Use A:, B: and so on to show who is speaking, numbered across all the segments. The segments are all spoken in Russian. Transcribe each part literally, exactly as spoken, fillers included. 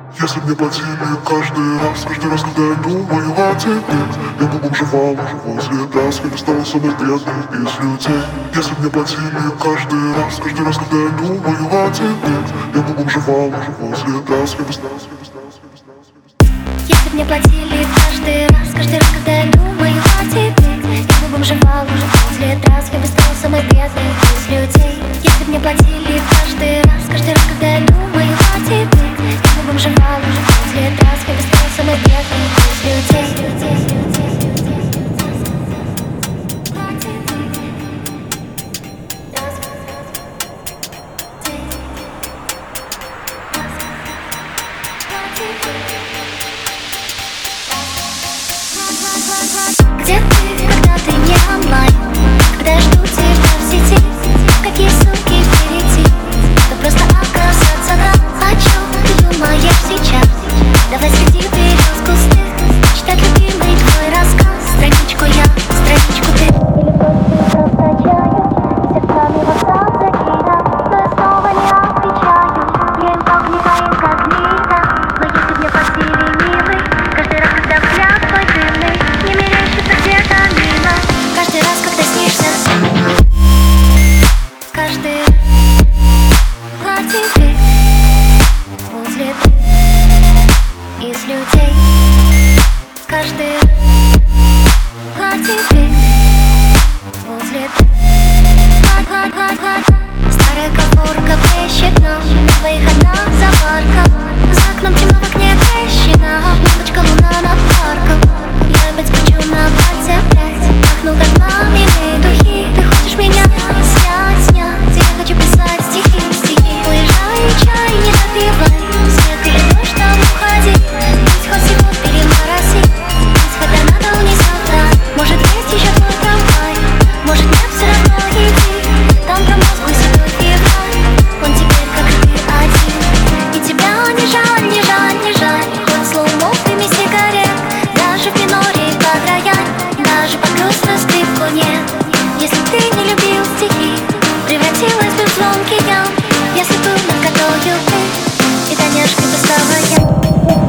A: Если мне платили каждый раз, каждый раз, когда я думаю о тебе, я бы бомжевал уже возле трасс, я бы стал самой бедной из людей. Если мне платили каждый раз, каждый раз, когда я думаю о тебе, я бы бомжевал уже возле трасс, я бы стал, я бы стал, я бы стал, я бы стал.
B: Если б мне платили каждый раз, каждый раз, когда я думаю о тебе, я бы бомжевал уже возле трасс, я бы стал самой бедной из людей. Если б мне платили каждый раз, каждый раз, когда я думаю о тебе, я бы бомжевал уже возле трасс, я бы стал самой бедной из людей. Где ты, когда ты не онлайн? Когда я жду тебя в сети, какие ссылки перейти? Да просто оказаться там. О чем ты думаешь сейчас? Давай среди берез густых читать любимый твой рассказ. Страничку я, страничку ты. Или просто прощаю, сердцами в WhatsApp закидам, но я снова не отвечаю. Я инкогнито, инкогнито. Но если б мне платили, милый, каждый раз, когда взгляд твой дымный не мерещится где-то мимо. Каждый раз, когда снишься, каждый платит ты возле из людей. Каждый платит ты возле. Старая кофурка блещет, но на твоих одна заварка. За окном темно, в окне трещина, лампочка луна над парком. Я опять скучу на платье опять, пахну как мамины духи. Ты хочешь меня снять, снять, я хочу писать стихи, стихи. Уезжай, чай не допивай, снег или дождь, там уходи. Пусть хоть его перемороси, пусть хоть до надо не завтра. Может есть еще твой трамвай, может нет, все равно иди. Там промозглый седой февраль, он теперь как ты один. И тебя не жаль, не жаль, не жаль. Хоть слоумо в дыме сигарет, даже в миноре под рояль, даже под грустную скрипку нет. Если ты не любил стихи, превратилась бы в звонкий ям. Если был наркотою ты, и Таняшкой бы стала я.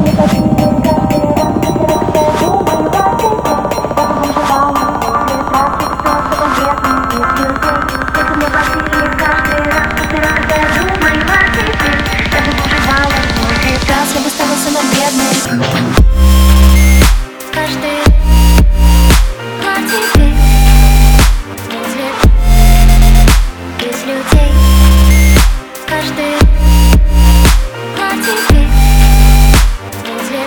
B: Я бы стала самой бедной. Каждый платит ты возле из людей. Каждый платит ты возле.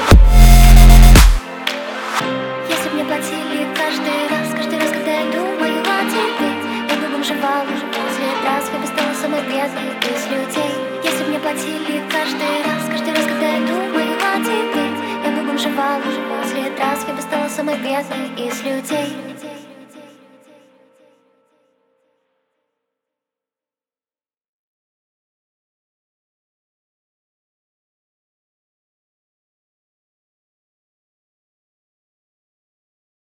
B: Если б мне платили каждый раз, каждый раз, когда я думаю о тебе, я бы бомжевал уже возле трасс, я бы стала самой бедной из людей. Если б мне платили каждый раз, каждый раз, когда я думаю о тебе, я бы бомжевал уже возле трасс, я бы стала самой бедной из людей.